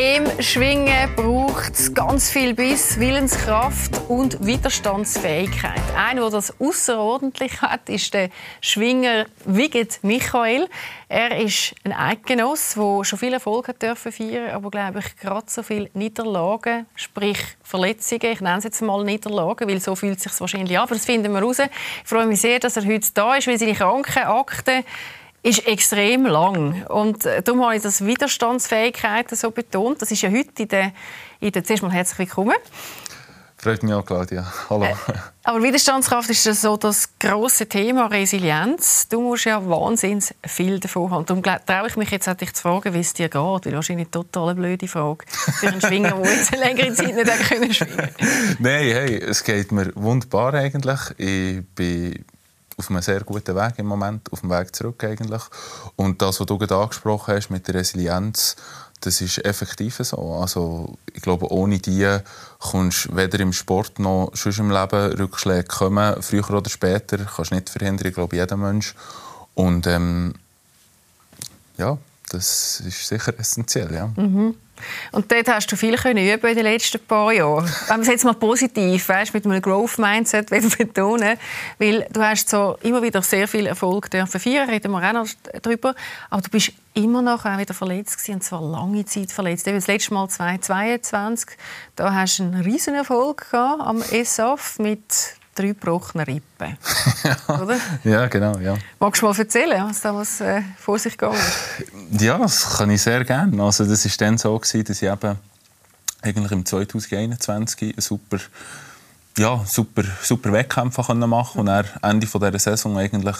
Im Schwingen braucht es ganz viel Biss, Willenskraft und Widerstandsfähigkeit. Einer, der das ausserordentlich hat, ist der Schwinger Wiget Michael. Er ist ein Eidgenoss, der schon viel Erfolg hat dürfen feiern, aber glaube ich gerade so viele Niederlagen, sprich Verletzungen. Ich nenne es jetzt mal Niederlagen, weil so fühlt es sich wahrscheinlich an. Aber das finden wir raus. Ich freue mich sehr, dass er heute da ist, weil seine Krankenakte ist extrem lang. Und darum habe ich das Widerstandsfähigkeit so betont. Das ist ja heute zuerst mal herzlich willkommen. Freut mich auch, Claudia. Hallo. Aber Widerstandskraft ist so das grosse Thema Resilienz. Du musst ja wahnsinnig viel davon haben. Darum traue ich mich jetzt auch, dich zu fragen, wie es dir geht. Weil wahrscheinlich eine total blöde Frage für einen Schwinger, der jetzt eine längere Zeit nicht schwingen konnte. Nein, hey, es geht mir wunderbar eigentlich. Ich bin auf einem sehr guten Weg im Moment, auf dem Weg zurück eigentlich. Und das, was du gerade angesprochen hast mit der Resilienz, das ist effektiv so. Also, ich glaube, ohne die kommst du weder im Sport noch sonst im Leben. Rückschläge kommen, früher oder später, kannst du nicht verhindern, ich glaube, jeder Mensch. Und ja, das ist sicher essentiell, ja. Mhm. Und dort hast du viel üben in den letzten paar Jahren. Wenn man es jetzt mal positiv, weißt, mit einem Growth-Mindset betonen, weil du hast so immer wieder sehr viel Erfolg dürfen feiern, reden wir auch noch darüber, aber du bist immer noch auch wieder verletzt gewesen, und zwar lange Zeit verletzt. Das letzte Mal 2022, da hast du einen riesen Erfolg gehabt am ESAF mit 3 gebrochene Rippen. Oder? Ja, genau. Ja. Magst du mal erzählen, was da vor sich gegangen ist? Ja, das kann ich sehr gerne. Also, das war dann so, dass ich eben eigentlich im 2021 einen super Wettkämpfe machen konnte. Und am Ende dieser Saison eigentlich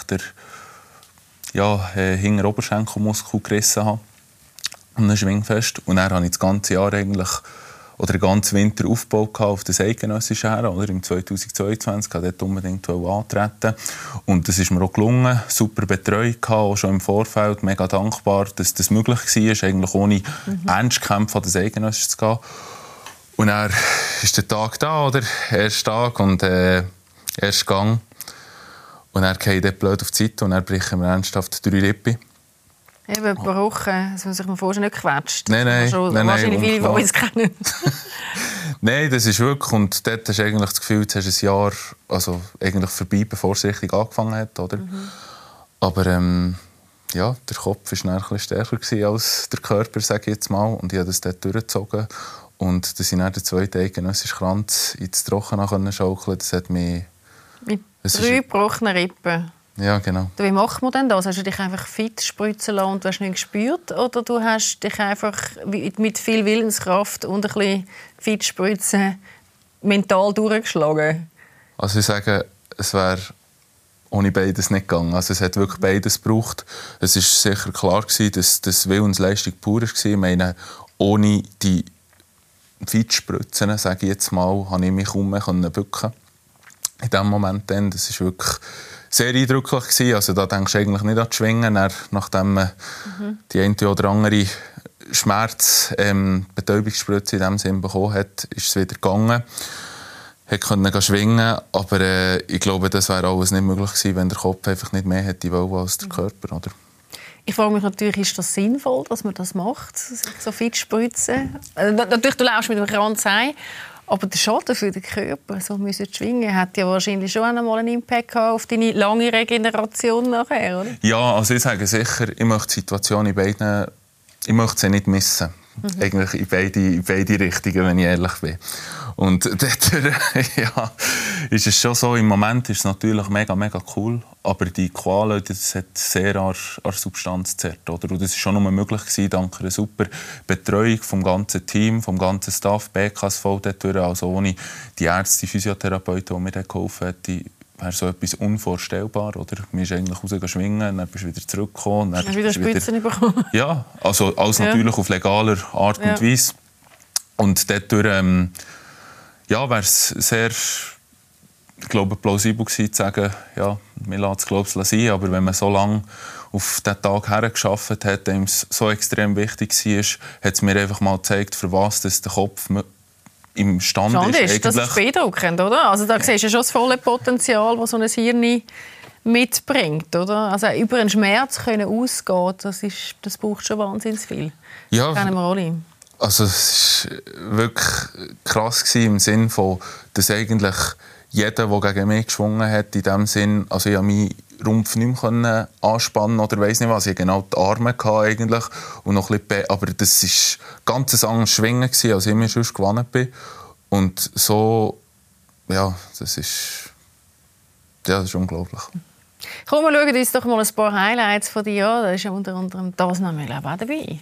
den hinter Oberschenkelmuskel gerissen habe. Und ein Schwingfest. Und dann habe ich das ganze Jahr eigentlich oder den ganzen Winter aufgebaut auf das Eidgenössische her, oder? Im 2022 wollte ich dort unbedingt antreten. Und das ist mir auch gelungen. Super Betreuung gehabt, auch schon im Vorfeld. Mega dankbar, dass das möglich war, eigentlich ohne Ernstkämpfe an das Eidgenössische zu gehen. Und dann ist der Tag da, oder? Erster Tag und erster Gang. Und dann gehe ich dort blöd auf die Seite und dann brechen wir ernsthaft 3 Rippen. Eben ein paar Wochen, dass man sich vorher nicht quetscht. Nein. Wahrscheinlich viele von uns kennen. Nein, das ist wirklich. Und dort hast du eigentlich das Gefühl, du hast ein Jahr eigentlich vorbei, bevor es richtig angefangen hat. Oder? Aber ja, der Kopf war ein bisschen stärker als der Körper, sage ich jetzt mal. Und ich habe das dort durchgezogen. Und dass ich dann den zweiten eidgenössischen Kranz ins Trockene schaukeln konnte, das hat mich... Mit 3 gebrochenen Rippen. Ja, genau. Wie macht man denn das? Hast du dich einfach fit spritzen lassen und du hast nicht gespürt? Oder du hast dich einfach mit viel Willenskraft und ein bisschen fit spritzen mental durchgeschlagen? Also ich sage, es wäre ohne beides nicht gegangen. Also es hat wirklich beides gebraucht. Es war sicher klar, dass das Willensleistung pur war. Ich meine, ohne die Fittspritzen, sage ich jetzt mal, konnte ich mich kaum mehr bücken. In diesem Moment dann, das ist wirklich sehr eindrücklich gewesen. Also da denkst du eigentlich nicht an das Schwingen. Nachdem man die eine oder andere Betäubungsspritze in diesem Sinn bekommen hat, ist es wieder gegangen. Er konnte schwingen, aber ich glaube, das wäre alles nicht möglich gewesen, wenn der Kopf einfach nicht mehr hätte wollen als der Körper, oder? Ich frage mich natürlich, ist das sinnvoll, dass man das macht, so fit spritzen? Natürlich, du läufst mit dem Kranz ein, aber der Schaden für den Körper, so müssen schwingen, hat ja wahrscheinlich schon einmal einen Impact auf deine lange Regeneration nachher, oder? Ja, also ich sage sicher, ich möchte die Situation in beiden, ich möchte sie nicht missen. Eigentlich in beide Richtungen, wenn ich ehrlich bin. Und dort, ja, ist es schon so, im Moment ist es natürlich mega, mega cool, aber die Qualen, das hat sehr an Substanz gezerrt, oder? Und das war schon nur möglich gewesen, dank einer super Betreuung vom ganzen Team, vom ganzen Staff, BKSV dort durch, also ohne die Ärzte, die Physiotherapeuten, die mir dort geholfen haben, wäre so etwas unvorstellbar, oder? Man ist eigentlich rausgeschwingen, dann bist du wieder zurückgekommen. Dann hast du wieder Spritzen bekommen? Ja, also alles natürlich auf legaler Art und Weise. Und dort wäre es sehr, ich glaube, plausibel gewesen, zu sagen, ja, wir lassen es sein, aber wenn man so lange auf diesen Tag hergearbeitet hat, dem es so extrem wichtig war, hat es mir einfach mal gezeigt, für was der Kopf imstande ist. Das ist beeindruckend, oder? Also da siehst du schon das volle Potenzial, das so ein Hirn mitbringt, oder? Also über einen Schmerz können ausgehen, das braucht schon wahnsinnig viel. Ja, das kennen wir alle. Also es war wirklich krass im Sinn von, dass eigentlich jeder, der gegen mich geschwungen hat, in dem Sinn, also ich konnte meinen Rumpf nicht mehr anspannen oder weiss nicht was, ich hatte genau die Arme eigentlich und noch ein bisschen, aber das war ganz ein anderes Schwingen, als ich immer sonst gewonnen bin. Und so, ja, das ist unglaublich. Komm, wir schauen uns doch mal ein paar Highlights von dir an. Da ist ja unter anderem das nämlich auch dabei.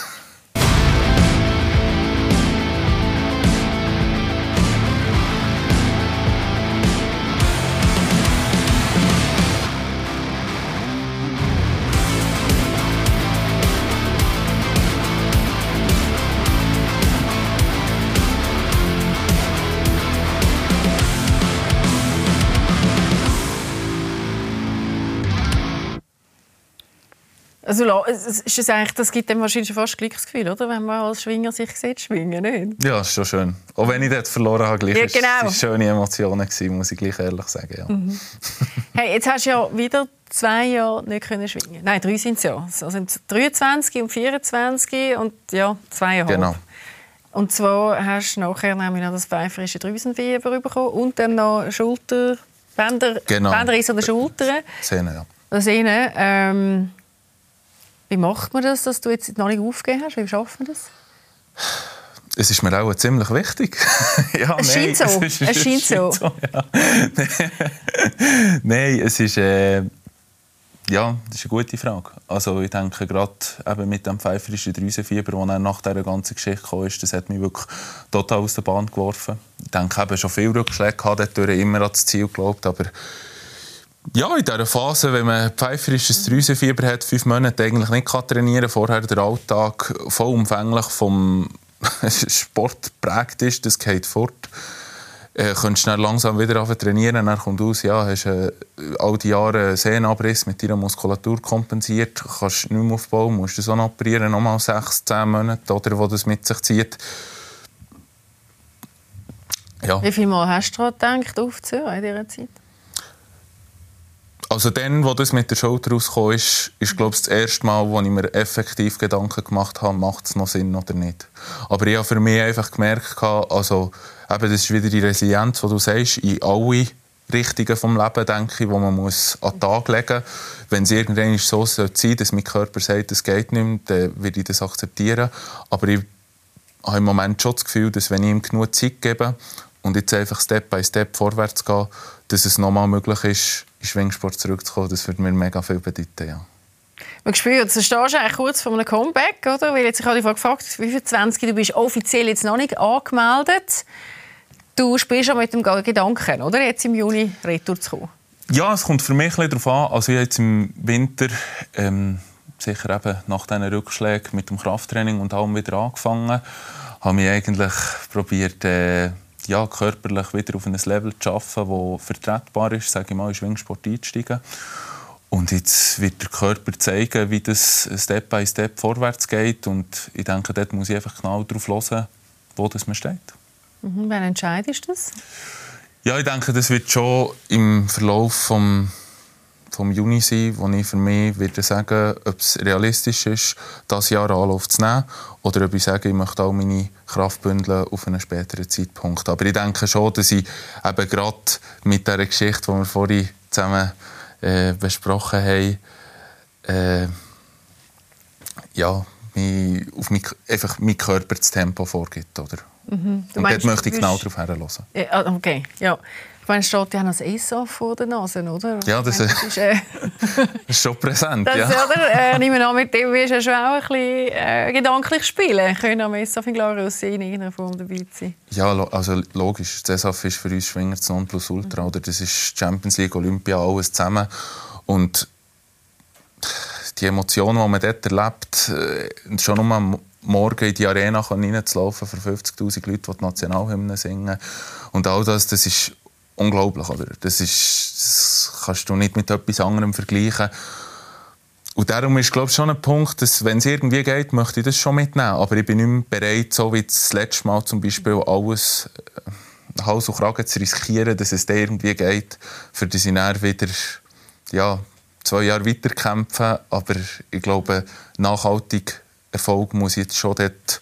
Also, das gibt dem wahrscheinlich fast Glücksgefühl, oder? Wenn man als Schwinger sich sieht, schwingen, nicht? Ja, ist schon schön. Auch wenn ich dort verloren habe, gleich ja, genau. Es schöne Emotionen gewesen, muss ich gleich ehrlich sagen. Ja. Mhm. Hey, jetzt hast du ja wieder 2 Jahre nicht schwingen. Nein, 3 sind es ja. Also 23 und 24 und ja, 2,5. Genau. Und zwar hast du nachher nämlich noch das pfeiferische Drüsenfieber bekommen und dann noch Bänderriss an den Schultern. Sehne, ja. Sehne. Wie macht man das, dass du jetzt noch nicht aufgegeben hast? Wie schafft man das? Es ist mir auch ziemlich wichtig. Ja, es scheint so. Es scheint so. Ja. Nein, es ist, das ist eine gute Frage. Also ich denke, gerade mit dem pfeiferischen Drüsenfieber, das dann nach dieser ganzen Geschichte kam, das hat mich wirklich total aus der Bahn geworfen. Ich denke, ich habe schon viele Rückschläge gehabt, immer an das Ziel geglaubt, aber ja, in dieser Phase, wenn man pfeiferisches Drüsenfieber hat, 5 Monate eigentlich nicht trainieren kann, vorher der Alltag vollumfänglich vom Sport geprägt ist, das geht fort. Könntest du langsam wieder trainieren, dann kommt aus, ja, hast all die Jahre einen Sehnenabriss mit deiner Muskulatur kompensiert, kannst nicht mehr aufbauen, musst das auch noch operieren, nochmal 6-10 Monate, oder, wo das mit sich zieht. Ja. Wie viel Mal hast du daran gedacht, aufzuhören in dieser Zeit? Also dann, wo das mit der Schulter rauskam, ist glaube ich, das erste Mal, wo ich mir effektiv Gedanken gemacht habe, macht es noch Sinn oder nicht. Aber ich habe für mich einfach gemerkt, also, das ist wieder die Resilienz, die du sagst, in alle Richtungen des Lebens, denke ich, wo man muss an den Tag legen muss. Wenn es irgendwann so sein soll, dass mein Körper sagt, es geht nicht mehr, dann würde ich das akzeptieren. Aber ich habe im Moment schon das Gefühl, dass wenn ich ihm genug Zeit gebe und jetzt einfach Step by Step vorwärts gehe, dass es nochmal möglich ist, in Schwingsport zurückzukommen. Das würde mir mega viel bedeuten, ja. Man spürt, du stehst eigentlich kurz vor einem Comeback, oder? Weil jetzt, ich habe dich gefragt, wie viel 20 du bist offiziell jetzt noch nicht angemeldet. Du spielst ja mit dem Gedanken, oder? Jetzt im Juni retour zu kommen. Ja, es kommt für mich ein bisschen darauf an. Also ich habe jetzt im Winter sicher eben nach diesen Rückschlägen mit dem Krafttraining und allem wieder angefangen. Habe mich eigentlich probiert, körperlich wieder auf ein Level zu arbeiten, das vertretbar ist, sage ich mal, in Schwingsport einzusteigen. Und jetzt wird der Körper zeigen, wie das Step by Step vorwärts geht. Und ich denke, dort muss ich einfach genau darauf hören, wo das man steht. Wann entscheidest du das? Ja, ich denke, das wird schon im Verlauf vom Juni sein, wo ich für mich würde sagen, ob es realistisch ist, dieses Jahr Anlauf zu nehmen, oder ob ich sage, ich möchte auch meine Kraft bündeln auf einen späteren Zeitpunkt. Aber ich denke schon, dass ich eben gerade mit dieser Geschichte, die wir vorhin zusammen besprochen haben, einfach mein Körper das Tempo vorgibt. Oder? Und dort möchte ich genau darauf hören. Ja, okay, ja. Ich meine, es steht ja noch das ESA vor der Nase, oder? Ja, das ist schon präsent. Das, ja. Oder? Ich nehme an, mit dem wirst du schon auch ein bisschen gedanklich spielen. Können am ESA in Glarus in irgendeiner Form dabei sein? Ja, also logisch. Das ESA ist für uns Schwinger das Nonplusultra. Oder? Das ist Champions League, Olympia, alles zusammen. Und die Emotionen, die man dort erlebt, schon nur am Morgen in die Arena reinzulaufen für 50'000 Leute, die die Nationalhymne singen. Und all das ist unglaublich. Oder? Das kannst du nicht mit etwas anderem vergleichen. Und darum ist, glaube ich, schon ein Punkt, dass, wenn es irgendwie geht, möchte ich das schon mitnehmen. Aber ich bin nicht mehr bereit, so wie das letzte Mal zum Beispiel, alles Hals und Kragen zu riskieren, dass es da irgendwie geht, für das ich dann wieder 2 Jahre weiterkämpfen. Aber ich glaube, nachhaltig Erfolg muss ich jetzt schon dort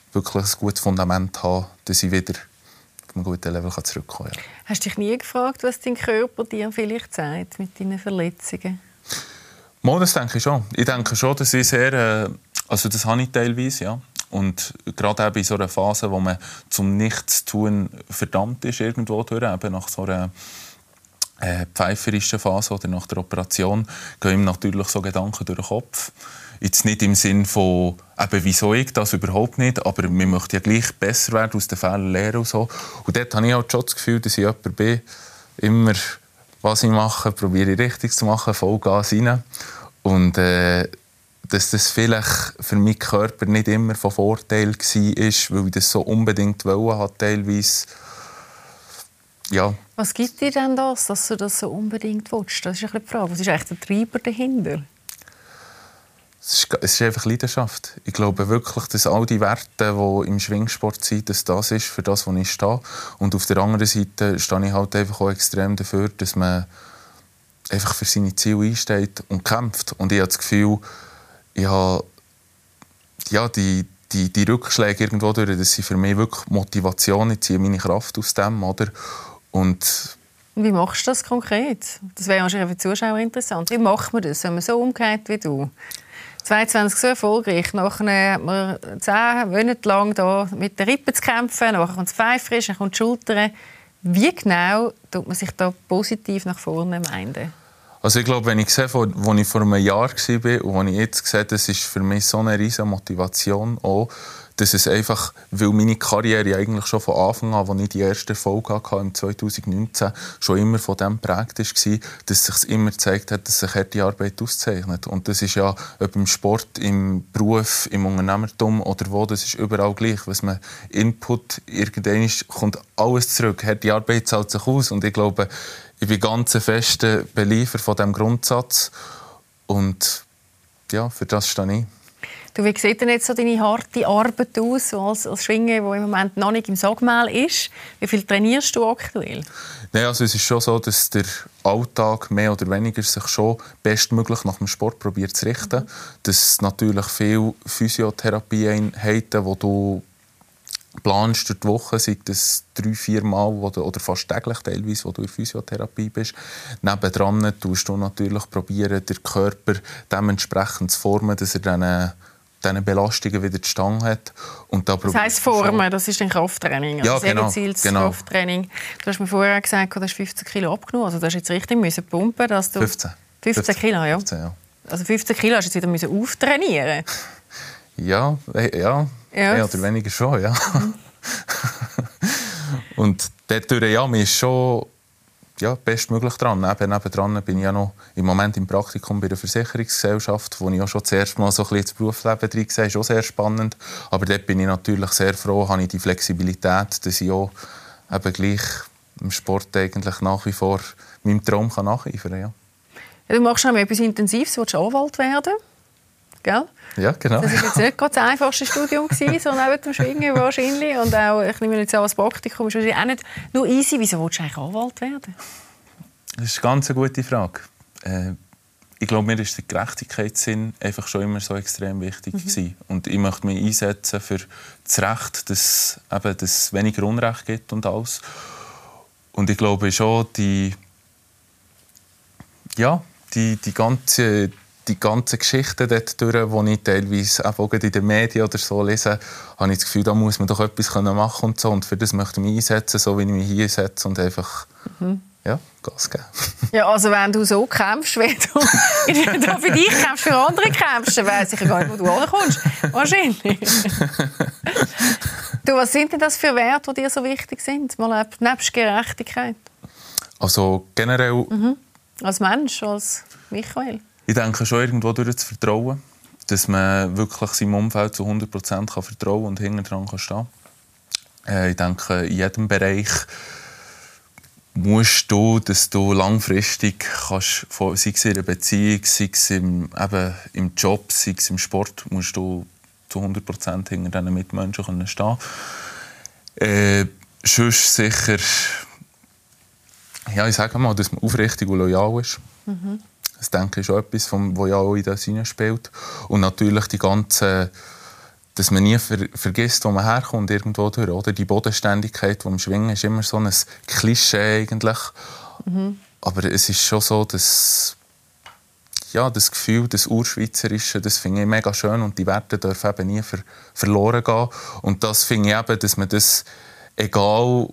wirklich ein gutes Fundament habe, dass ich wieder auf einem guten Level zurückkommen kann. Ja. Hast du dich nie gefragt, was dein Körper dir vielleicht sagt mit deinen Verletzungen? Mal, das denke ich schon. Ich denke schon, dass ich sehr... also das habe ich teilweise, ja. Und gerade eben in so einer Phase, wo man zum Nichtstun verdammt ist, irgendwo durch, eben nach so einer pfeiferischen Phase oder nach der Operation, gehen ihm natürlich so Gedanken durch den Kopf. Jetzt nicht im Sinn von, eben, wieso ich das überhaupt nicht, aber man möchte ja gleich besser werden, aus den Fehlern lernen und so. Und dort habe ich halt schon das Gefühl, dass ich jemand bin, immer, was ich mache, probiere ich richtig zu machen, Vollgas rein. Und dass das vielleicht für meinen Körper nicht immer von Vorteil war, weil ich das so unbedingt wollte, teilweise. Ja. Was gibt dir denn das, dass du das so unbedingt willst? Das ist ein bisschen die Frage. Was ist eigentlich der Treiber dahinter? Es ist einfach Leidenschaft. Ich glaube wirklich, dass all die Werte, die im Schwingsport sind, dass das ist, für das, wo ich stehe. Und auf der anderen Seite stehe ich halt einfach auch extrem dafür, dass man einfach für seine Ziele einsteht und kämpft. Und ich habe das Gefühl, ich habe die Rückschläge irgendwo durch, das sind für mich wirklich Motivation. Ich ziehe meine Kraft aus dem, oder? Und wie machst du das konkret? Das wäre wahrscheinlich für die Zuschauer interessant. Wie macht man das, wenn man so umgeht wie du? 22 so erfolgreich, nachher hat man 10 Monate lang da mit den Rippen zu kämpfen, nachher kommt das Pfeifrisch, dann kommt die Schulter. Wie genau tut man sich da positiv nach vorne meinen? Also ich glaube, wenn ich sehe, wo ich vor einem Jahr war und wo ich jetzt sehe, das ist für mich so eine riesige Motivation auch, dass es einfach, weil meine Karriere eigentlich schon von Anfang an, als ich die erste Erfolge hatte, im 2019, schon immer von dem geprägt war, dass es sich immer gezeigt hat, dass sich harte Arbeit auszeichnet. Und das ist ja, ob im Sport, im Beruf, im Unternehmertum oder wo, das ist überall gleich. Was man Input, irgendwann kommt alles zurück. Harte Arbeit zahlt sich aus. Und ich glaube, ich bin ganz ein fester Beliefer von diesem Grundsatz. Und ja, für das stehe ich. Du, wie sieht denn jetzt so deine harte Arbeit aus, so als Schwinger, die im Moment noch nicht im Sogmehl ist? Wie viel trainierst du aktuell? Nein, also es ist schon so, dass der Alltag mehr oder weniger sich schon bestmöglich nach dem Sport probiert zu richten. Dass natürlich viele Physiotherapieeinheiten, die du planst durch die Woche, sei das 3-4 Mal oder fast täglich teilweise, wo du in Physiotherapie bist. Nebendran tust du natürlich probieren, den Körper dementsprechend zu formen, dass er diese Belastungen wieder die Stange hat. Und das heisst Formen, das ist ein Krafttraining, ja, genau, Krafttraining. Du hast mir vorher gesagt, du hast 15 Kilo abgenommen, also du hast jetzt richtig pumpen, dass du... 15 Kilo, ja. 15, ja. Also 15 Kilo hast du jetzt wieder auftrainieren. Ja, mehr oder weniger schon, ja. Und dort ja, man ist schon bestmöglich dran. Nebendran bin ich ja noch im Moment im Praktikum bei der Versicherungsgesellschaft, wo ich auch schon das erste Mal so ein bisschen ins Berufsleben drin sehe. Ist auch sehr spannend. Aber dort bin ich natürlich sehr froh, habe ich die Flexibilität, dass ich auch eben gleich im Sport eigentlich nach wie vor meinem Traum nacheifern kann. Ja. Ja, du machst noch etwas Intensives, du willst Anwalt werden. Gell? Ja, genau. Das war jetzt nicht gerade das einfachste Studium, so neben dem Schwingen wahrscheinlich. Und auch, ich nehme jetzt auch als Praktikum, ist wahrscheinlich auch nicht nur easy. Wieso willst du eigentlich Anwalt werden? Das ist eine ganz gute Frage. Ich glaube, mir ist der Gerechtigkeitssinn einfach schon immer so extrem wichtig gewesen. Und ich möchte mich einsetzen für das Recht, dass es weniger Unrecht gibt und alles. Und ich glaube schon, die ganze Geschichte dort durch, die ich teilweise auch in den Medien oder so lese, habe ich das Gefühl, da muss man doch etwas machen und so. Und für das möchte ich mich einsetzen, so wie ich mich hier einsetze und einfach Gas geben. Ja, also wenn du so kämpfst, wenn du da für dich kämpfst, für andere kämpfst, dann weiss ich gar nicht, wo du ankommst. Wahrscheinlich. Du, was sind denn das für Werte, die dir so wichtig sind? Mal nebst Gerechtigkeit. Also generell... Als Mensch, als Michael? Ich denke schon irgendwo durch das Vertrauen, dass man wirklich seinem Umfeld zu 100% vertrauen und hinten dran stehen kann. Ich denke, in jedem Bereich musst du, dass du langfristig kannst, sei es in einer Beziehung, sei es im Job, sei es im Sport, musst du zu 100% hinter diesen Mitmenschen stehen. Sonst sicher, ja, ich sage mal, dass man aufrichtig und loyal ist. Das denke ich schon etwas, was ja auch in das hineinspielt. Und natürlich die ganzen dass man nie vergisst, wo man herkommt, irgendwo durch. Oder? Die Bodenständigkeit, die im Schwingen ist immer so ein Klischee eigentlich. Aber es ist schon so, dass ja, das Gefühl, das Urschweizerische, das finde ich mega schön und die Werte dürfen eben nie verloren gehen. Und das finde ich eben, dass man das, egal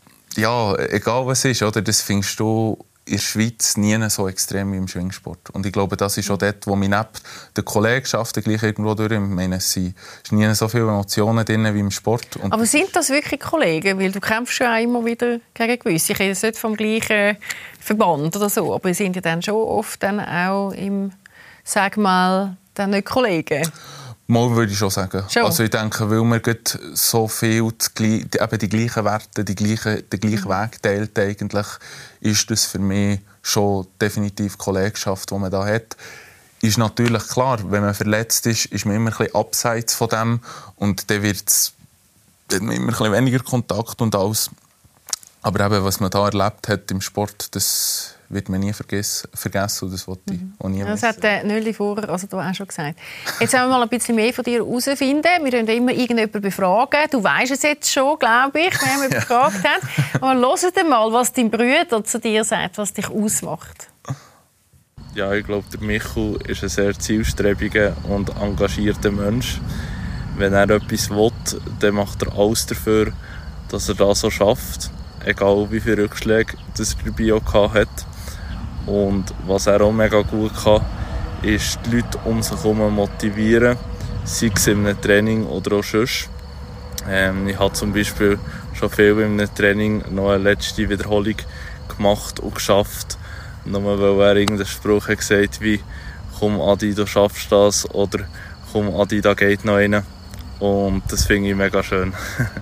was ist, oder, das findest du in der Schweiz nie so extrem wie im Schwingsport. Und ich glaube, das ist auch dort, wo mich neben der Kollegenschaft gleich irgendwo durch, ich meine, es sind nie so viele Emotionen drin wie im Sport. Und aber sind das wirklich Kollegen? Weil du kämpfst ja auch immer wieder gegen gewisse. Ich rede jetzt nicht vom gleichen Verband oder so, aber wir sind ja dann schon oft dann auch im, sag mal, dann nicht Kollegen. Mal würde ich schon sagen. Schon. Also ich denke, weil man so viel die gleichen Werte, den gleichen Weg teilt, eigentlich, ist das für mich schon definitiv Kollegschaft, die man da hat. Ist natürlich klar, wenn man verletzt ist, ist man immer ein bisschen abseits von dem und dann hat man immer ein bisschen weniger Kontakt und alles. Aber eben, was man da erlebt hat im Sport, das wird man nie vergessen und das wollte ich auch nie missen. Das hat Nölli vorher auch schon gesagt. Jetzt wollen wir mal ein bisschen mehr von dir herausfinden. Wir können immer irgendjemanden befragen. Du weißt es jetzt schon, glaube ich, wenn wir befragt haben. Aber hört mal, was dein Bruder zu dir sagt, was dich ausmacht. Ja, ich glaube, der Michu ist ein sehr zielstrebiger und engagierter Mensch. Wenn er etwas will, dann macht er alles dafür, dass er das so schafft. Egal wie viele Rückschläge das er dabei auch hat. Und was er auch mega gut kann, ist die Leute um sich herum motivieren, sei es in einem Training oder auch sonst. Ich habe zum Beispiel schon viel in einem Training noch eine letzte Wiederholung gemacht und geschafft, nur weil er irgendeinen Spruch hat gesagt wie «Komm Adi, du schaffst das» oder «Komm Adi, da geht noch einer». Und das finde ich mega schön.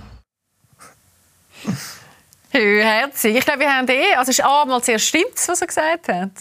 Herzig. Ich glaube, wir haben also es ist einmal zuerst stimmt's, was er gesagt hat.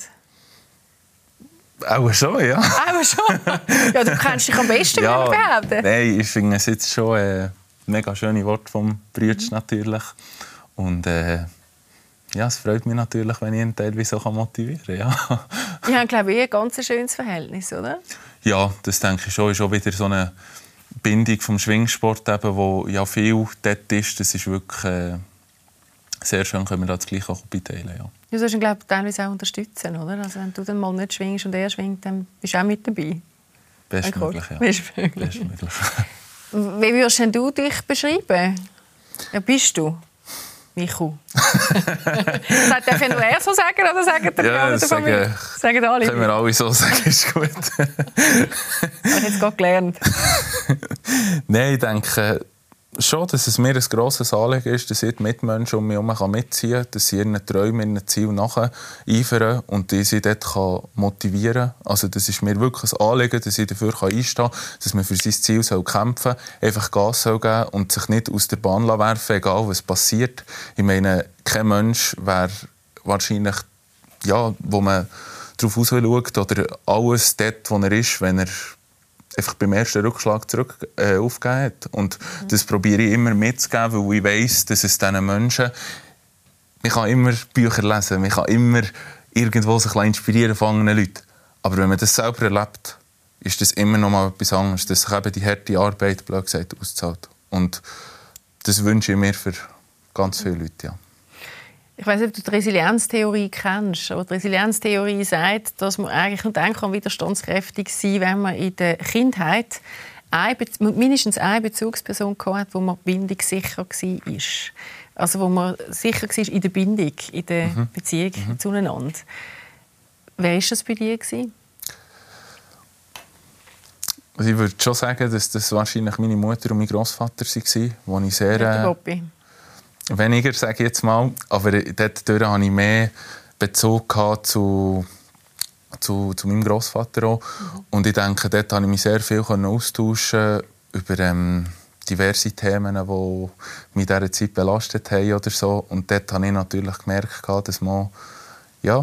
Auch schon, ja. Auch schon? Ja, du kennst dich am besten, ja, würde ich behaupten. Nein, ich finde es jetzt schon ein mega schönes Wort vom Brütsch natürlich. Und ja, es freut mich natürlich, wenn ich ihn teilweise so motivieren kann. Ja. Die haben, glaube ich, ein ganz schönes Verhältnis, oder? Ja, das denke ich schon. Ist auch wieder so eine Bindung vom Schwingsport, eben, wo ja viel dort ist. Das ist wirklich sehr schön, können wir das gleich auch beiteilen. Ja. Du sollst ihn, glaube ich, teilweise auch unterstützen, oder? Also, wenn du dann mal nicht schwingst und er schwingt, dann bist du auch mit dabei. Bestmöglich, ja. Bestmöglich. Wie würdest du dich beschreiben? Ja, bist du? Michu. Darf ja nur er so sagen, oder sagen die ja, sagen alle? Können wir alle so sagen, ist gut. Habe ich jetzt gerade gelernt. Nein, ich denke schon, dass es mir ein grosses Anliegen ist, dass ich die Mitmenschen um mich herum mitziehen kann, dass sie ihren Träumen, ihren Zielen nacheifern und die sie dort motivieren kann. Also das ist mir wirklich ein Anliegen, dass ich dafür einstehen kann, dass man für sein Ziel kämpfen soll, einfach Gas geben soll und sich nicht aus der Bahn werfen, egal was passiert. Ich meine, kein Mensch wäre wahrscheinlich, ja, wo man darauf schaut oder alles dort, wo er ist, wenn er einfach beim ersten Rückschlag aufgegeben hat. Und das probiere ich immer mitzugeben, weil ich weiss, dass es diesen Menschen... Man kann immer Bücher lesen, man kann immer irgendwo sich inspirieren von anderen Leuten. Aber wenn man das selber erlebt, ist das immer noch mal etwas anderes, dass sich eben die harte Arbeit, blöd gesagt, auszahlt. Und das wünsche ich mir für ganz viele Leute, ja. Ich weiss nicht, ob du die Resilienztheorie kennst, aber die Resilienztheorie sagt, dass man eigentlich nur dann widerstandskräftig sein kann, wenn man in der Kindheit mindestens eine Bezugsperson hatte, wo man bindungssicher war. Also wo man sicher war in der Bindung, in der Beziehung zueinander. Wer war das bei dir? Also ich würde schon sagen, dass das wahrscheinlich meine Mutter und mein Grossvater waren, wo ich sehr... Weniger, sage ich jetzt mal. Aber dort hatte ich mehr Bezug zu meinem Grossvater auch. Und ich denke, dort konnte ich mich sehr viel austauschen über diverse Themen, die mich in dieser Zeit belastet haben oder so. Und dort habe ich natürlich gemerkt, dass man eben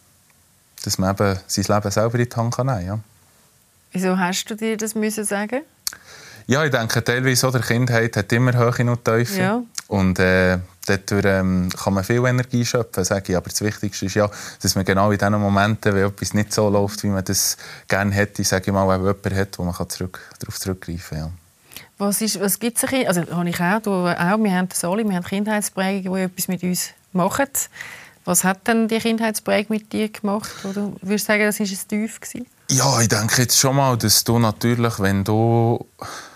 sein Leben selber in die Hand nehmen kann. Ja. Wieso hast du dir das müssen sagen? Ja, ich denke, teilweise der Kindheit hat immer Höhe und Tiefe. Ja. Und dadurch kann man viel Energie schöpfen, sage ich. Aber das Wichtigste ist ja, dass man genau in diesen Momenten, wenn etwas nicht so läuft, wie man das gerne hätte, sage ich mal, jemanden hat, wo man darauf zurückgreifen kann. Ja. Was gibt es? Also, habe ich auch. Wir haben das alle. Wir haben Kindheitsprägungen, die etwas mit uns machen. Was hat denn die Kindheitsprägung mit dir gemacht? Oder würdest du sagen, das war ein Tief gewesen? Ja, ich denke jetzt schon mal, dass du natürlich, wenn du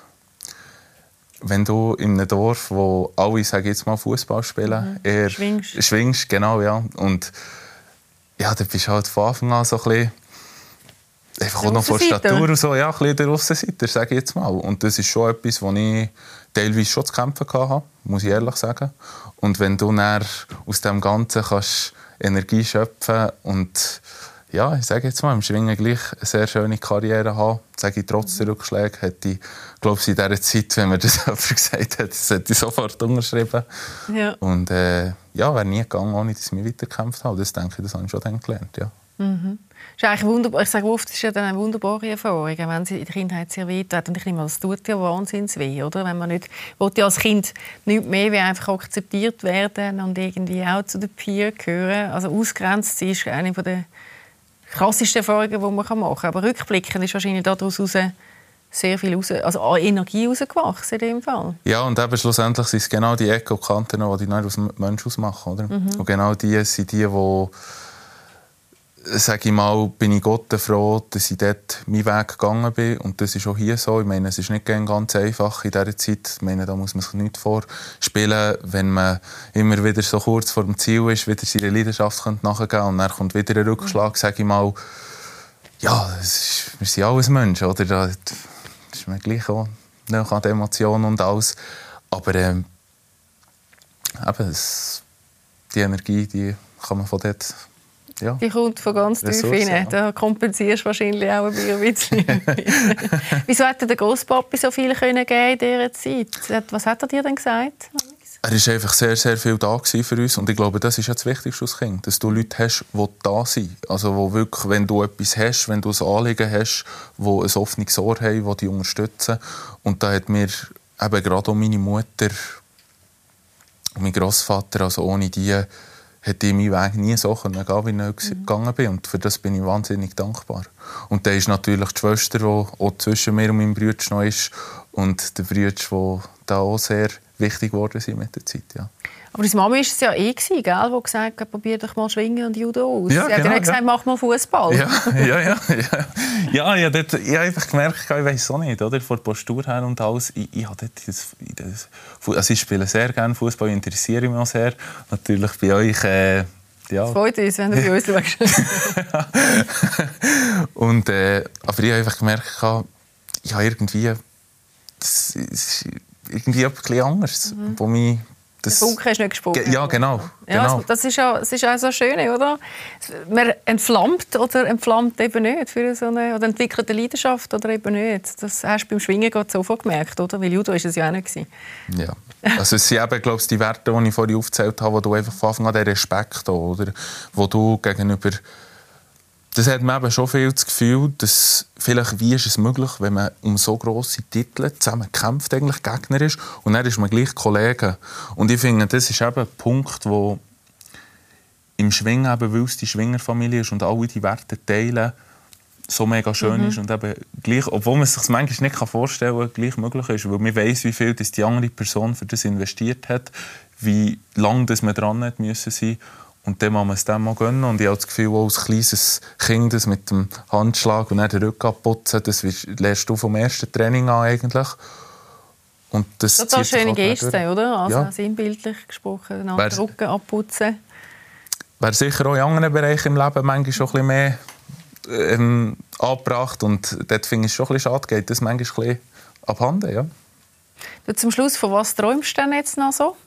in einem Dorf, wo alle, sage jetzt mal, Fußball spielen, eher schwingst, genau, ja. Und ja, da bist du halt von Anfang an so ein bisschen einfach auch noch von Statur und so, ja, ein bisschen der Aussenseiter, sage ich jetzt mal. Und das ist schon etwas, wo ich teilweise schon zu kämpfen hatte, muss ich ehrlich sagen. Und wenn du dann aus dem Ganzen kannst Energie schöpfen und ja, ich sage jetzt mal, im Schwingen gleich eine sehr schöne Karriere haben, sage ich, trotz der Rückschläge, hätte ich, glaube ich, in dieser Zeit, wenn mir das jemand gesagt hat, das hätte ich sofort unterschrieben. Ja. Und ja, wäre nie gegangen, ohne dass ich mich weitergekämpft habe. Das denke ich, das habe ich schon dann gelernt, ja. Mhm. Das ist eigentlich wunderbar. Ich sage oft, es ist ja dann eine wunderbare Erfahrung, wenn sie in der Kindheit sehr weh tut. Und ich nehme, das tut ja wahnsinnig weh, oder? Wenn man nicht, will ja als Kind nicht mehr wie einfach akzeptiert werden und irgendwie auch zu den Peer gehören. Also ausgrenzt sein ist eine der krassesten Erfahrungen, die man machen kann. Aber rückblickend ist wahrscheinlich daraus sehr viel Energie rausgewachsen in dem Fall. Ja, und eben schlussendlich sind es genau die Ecken und Kanten, die dich aus dem Menschen ausmachen. Oder? Und genau die sind die, sage ich mal, bin ich Gott froh, dass ich dort meinen Weg gegangen bin. Und das ist auch hier so. Ich meine, es ist nicht ganz einfach in dieser Zeit. Ich meine, da muss man sich nichts vorspielen, wenn man immer wieder so kurz vor dem Ziel ist, wieder seiner Leidenschaft nachgehen könnte. Und dann kommt wieder ein Rückschlag, sage ich mal. Ja, wir sind alles Menschen, oder? Das ist mir gleich auch noch an die Emotionen und alles. Aber eben, die Energie, die kann man von dort... Ja. Die kommt von ganz tief rein. Ja. Da kompensierst du wahrscheinlich auch ein bisschen. Wieso hat der Grosspapi so viel geben in dieser Zeit? Was hat er dir denn gesagt? Er war einfach sehr, sehr viel da für uns. Und ich glaube, das ist ja das Wichtigste als Kind. Dass du Leute hast, die da sind. Also, wo wirklich, wenn du etwas hast, wenn du ein Anliegen hast, die ein offenes Ohr haben, die dich unterstützen. Und da hat mir eben gerade auch meine Mutter und mein Grossvater, also ohne die, hätte ich meinen Weg nie so gehen, wie ich gegangen bin. Und für das bin ich wahnsinnig dankbar. Und dann ist natürlich die Schwester, die auch zwischen mir und meinem Bruder noch ist, und der Bruder, die da auch sehr wichtig geworden sind mit der Zeit. Ja. Aber deine Mama war es ja gell, die gesagt hat, probier doch mal Schwingen und Judo aus. Ja, sie hat genau, gesagt, mach mal Fußball. Ja, ich habe einfach gemerkt, ich weiß auch nicht, oder? Von der Postur her und alles. Ich spiele sehr gerne Fußball, interessiere mich auch sehr. Natürlich bei euch. Ja. Es freut uns, wenn du bei uns schaust. Und, aber ich habe einfach gemerkt, ich habe irgendwie... Das ist irgendwie etwas anderes, wo mich... Der Funke ist nicht gesprochen. Ja, genau. Das ist auch so schön, oder? Man entflammt oder entflammt eben nicht für so eine, oder entwickelt eine Leidenschaft oder eben nicht. Das hast du beim Schwingen gerade sofort gemerkt, oder? Weil Judo war es ja auch nicht. Ja. Also es sind eben, glaube ich, die Werte, die ich vorhin aufgezählt habe, wo du einfach von Anfang an den Respekt, oder? Wo du gegenüber... Das hat mir eben schon viel das Gefühl, dass vielleicht, wie ist es möglich, wenn man um so grosse Titel zusammen kämpft, eigentlich Gegner ist, und dann ist man gleich Kollege. Und ich finde, das ist eben ein Punkt, wo im Schwingen, eben, weil es die Schwingerfamilie ist und alle die Werte teilen, so mega schön ist und eben gleich, obwohl man es sich manchmal nicht vorstellen kann, gleich möglich ist, weil man weiss, wie viel die andere Person für das investiert hat, wie lange man dran hat müssen sein. Und dann muss man es dem mal gönnen. Und ich habe das Gefühl, auch als kleines Kind das mit dem Handschlag und dann den Rücken abputzen, das lernst du vom ersten Training an eigentlich. Und das ist eine schöne Geste, oder? Also ja. Sinnbildlich gesprochen, den Rücken abputzen. Wäre sicher auch in anderen Bereichen im Leben manchmal schon ein bisschen mehr angebracht. Und dort finde ich es schon ein bisschen schade, geht das manchmal ein bisschen abhanden. Ja. Du, zum Schluss, von was träumst du denn jetzt noch so?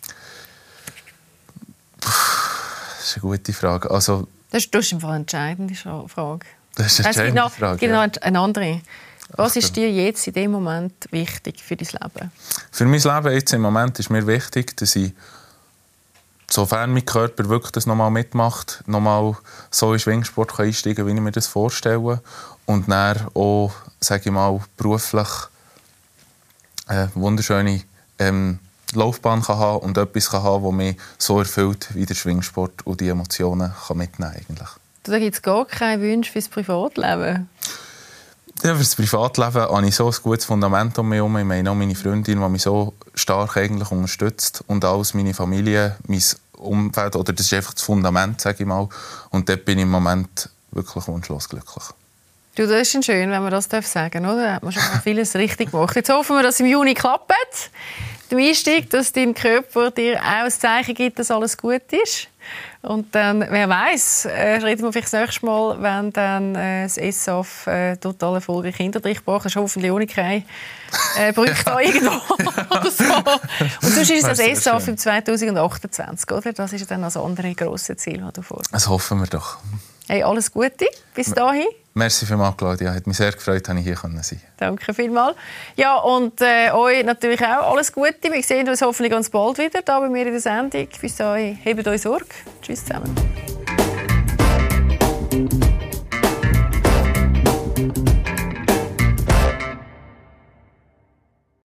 Das ist eine gute Frage. Also, das ist eine entscheidende Frage. Das ist eine entscheidende Frage. Es gibt noch eine andere. Was ist dir jetzt in diesem Moment wichtig für dein Leben? Für mein Leben jetzt im Moment ist mir wichtig, dass ich, sofern mein Körper wirklich das nochmal mitmacht, nochmal so in Schwingsport einsteigen kann, wie ich mir das vorstelle. Und dann auch, sage ich mal, beruflich eine wunderschöne Laufbahn kann haben und etwas kann haben, das mich so erfüllt wie der Schwingsport und die Emotionen kann mitnehmen eigentlich. Da gibt es gar keinen Wunsch für das Privatleben? Ja, für das Privatleben habe ich so ein gutes Fundament um mich herum. Ich meine auch meine Freundin, die mich so stark eigentlich unterstützt. Und alles meine Familie, mein Umfeld. Oder das ist einfach das Fundament, sage ich mal. Und dort bin ich im Moment wirklich wunschlos glücklich. Du, das ist schön, wenn man das sagen darf, oder? Da hat man schon mal vieles richtig gemacht. Jetzt hoffen wir, dass es im Juni klappt. Der Einstieg, dass dein Körper dir auch ein Zeichen gibt, dass alles gut ist. Und dann, wer weiß, reden wir vielleicht das nächste Mal, wenn dann das SAF total erfolgreich hinter dich gebracht ist. Hoffentlich ohne keine Brücke da irgendwo oder so. Und sonst ist es das SAF im 2028, oder? Das ist dann das andere grosse Ziel, das du vorhast. Das hoffen wir doch. Hey, alles Gute bis dahin. Merci vielmals, Claudia. Hat mich sehr gefreut, dass ich hier sein konnte. Danke vielmals. Ja, und euch natürlich auch alles Gute. Wir sehen uns hoffentlich ganz bald wieder hier bei mir in der Sendung. Bis dahin, hebt euch Sorge. Tschüss zusammen.